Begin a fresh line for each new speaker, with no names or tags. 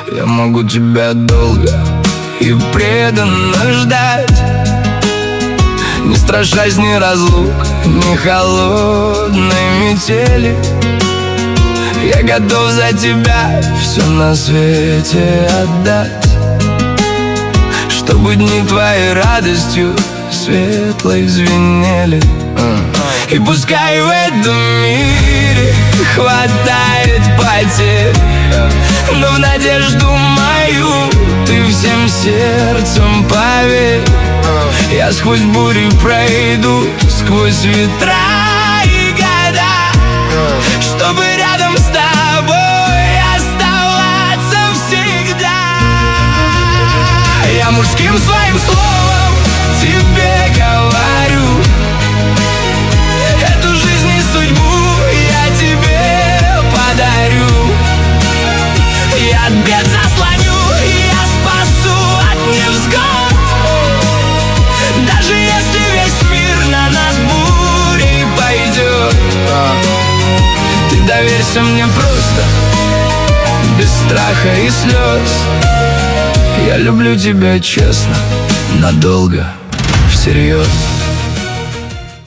Я могу тебя долго и преданно ждать, не страшась ни разлук, ни холодной метели. Я готов за тебя все на свете отдать, чтобы дни твоей радостью светлой звенели. И пускай в этом мире хватает потерь, но в надежду мою ты всем сердцем поверь. Я сквозь бури пройду, сквозь ветра и года, чтобы рядом с тобой оставаться всегда. Я мужским своим словом тебе говорю, эту жизнь и судьбу я тебе подарю. Я от бед заслоню, я спасу от невзгод, даже если весь мир на нас бурей пойдет. Ты доверься мне просто, без страха и слез. Я люблю тебя честно, надолго, всерьез.